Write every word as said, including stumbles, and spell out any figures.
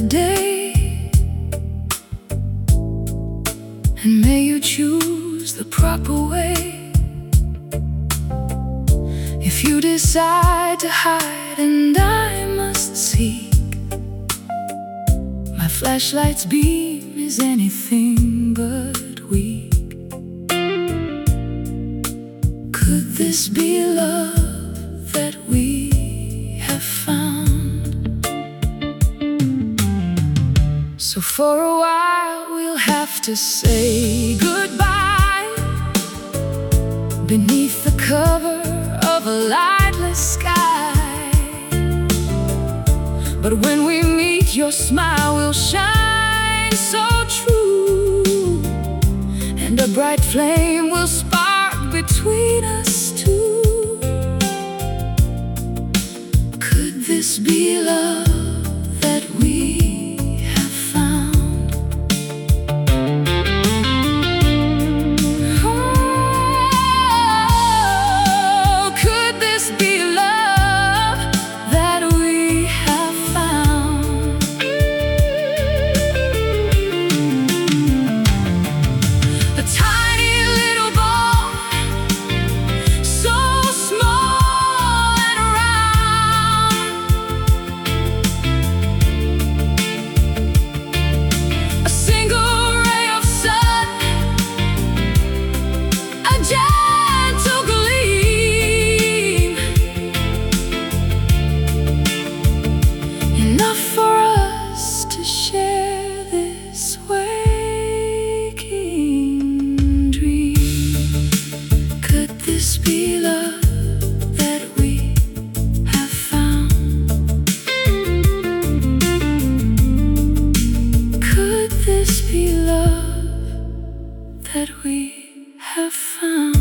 day, and may you choose the proper way. If you decide to hide and I must seek, my flashlight's beam is anything but weak. Could this be love that we have found? So for a while we'll have to say goodbye beneath the cover of a lightless sky. But when we meet, your smile will shine so true, and a bright flame will spark between us two. Could this be love that we have found? Oh, could this be love that we have found? A tiny little ball, so small and round, a single ray of sun, a gentle gleam, enough for us to share this waking dream. Could this be love that we have found? Could this be love that we have found?